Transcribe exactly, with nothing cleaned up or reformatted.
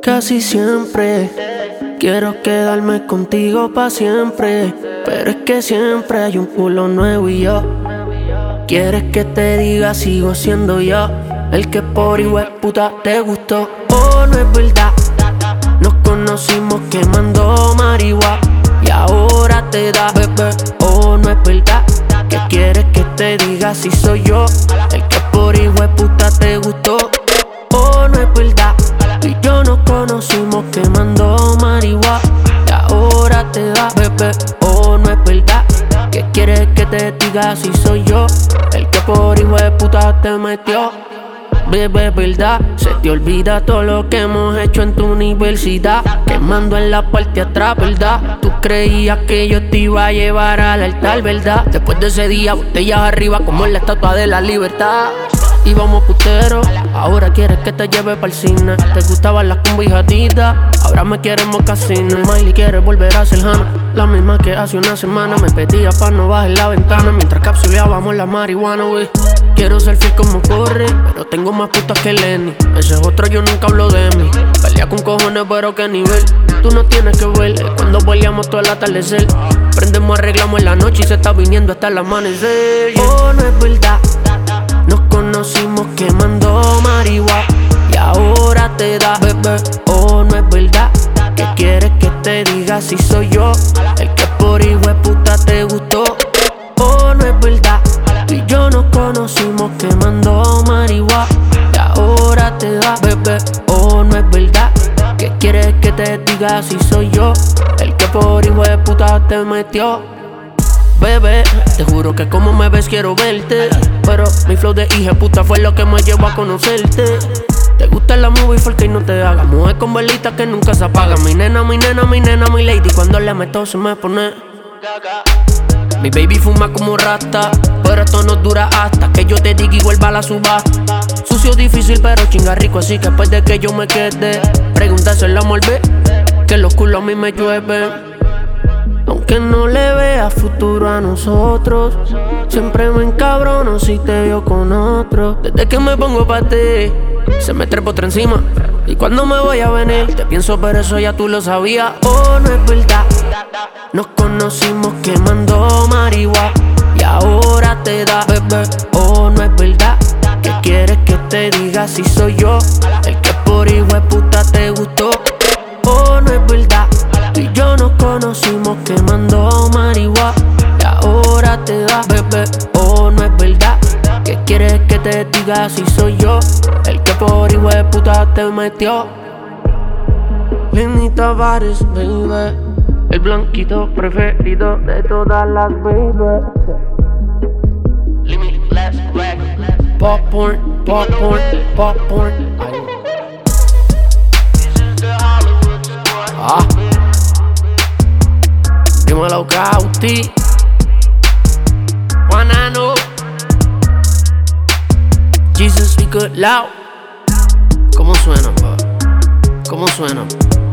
Casi siempre quiero quedarme contigo pa' siempre, pero es que siempre hay un culo nuevo y yo. Quieres que te diga sigo siendo yo el que por hijueputa te gustó. Oh, no es verdad, nos conocimos quemando marihuana y ahora te da, bebé. Oh, no es verdad, que quieres que te diga si soy yo el que por hijueputa te gustó. Oh, no es verdad, tú y yo nos conocimos quemando marihuana y ahora te da, bebé. Oh, no es verdad, que quieres que te diga si soy yo el que por hijueputa te metió. Bebé, verdad, se te olvida todo lo que hemos hecho en tu universidad, quemando en la parte de atrás, verdad. Tú creías que yo te iba a llevar al altar, verdad. Después de ese día, botellas arriba como en la estatua de la libertad. Íbamos puteros, ahora quieres que te lleve pa'l cine. Te gustaban las cumbijaditas, ahora me quieres mocasines. Miley quiere volver a ser Hannah, la misma que hace una semana me pedía pa' no bajar la ventana mientras capsuleábamos la marihuana, wey. Quiero ser fiel como corre, pero tengo más putas que Lenny. Ese es otro, yo nunca hablo de mí. Pelea con cojones, pero qué nivel. Tú no tienes que ver, cuando peleamos todo el atardecer. Prendemos, arreglamos en la noche y se está viniendo hasta el amanecer, yeah. Oh, no es verdad, nos conocimos quemando marihuana y ahora te da, bebé. Oh, no es verdad, que quieres que te diga si soy yo el que por hijueputa te gustó. Oh, no es verdad, tú y yo nos conocimos quemando marihuana y ahora te da, bebé. Oh, no es verdad, que quieres que te diga si soy yo el que por hijueputa te metió. Bebé, te juro que como me ves quiero verte, pero mi flow de hijueputa fue lo que me llevó a conocerte. Te gusta la movie porque no te haga mujer con velita que nunca se apaga. Mi nena, mi nena, mi nena, mi lady, cuando le meto se me pone. Mi baby fuma como rata, pero esto no dura hasta que yo te diga y vuelva a la subasta. Sucio, difícil, pero chinga rico, así que después de que yo me quede, pregúntaselo a Morbe, que los culos a mí me llueven. Aunque no le vea futuro a nosotros, siempre me encabrono si te veo con otro. Desde que me pongo pa' ti, se me trepa otra encima. Y cuando me voy a venir, te pienso, pero eso ya tú lo sabías. Oh, no es verdad, nos conocimos quemando marihuana y ahora te da, bebé. Oh, no es verdad, que quieres que te diga si soy yo el que por hijueputa te gustó. Oh, no es verdad, tú y yo nos conocimos quemando marihuana y ahora te da, bebé. Oh, no es verdad, que quieres que te diga si soy yo el que por hijueputa te metió. Lenny Tavares, baby, el blanquito preferido de todas las baby. Limitless Records. Popcorn, popcorn, popcorn. Ah, dímelo, Cauti, Juanano, Jesus, speak it loud. ¿Cómo suena, pa? ¿Cómo suena?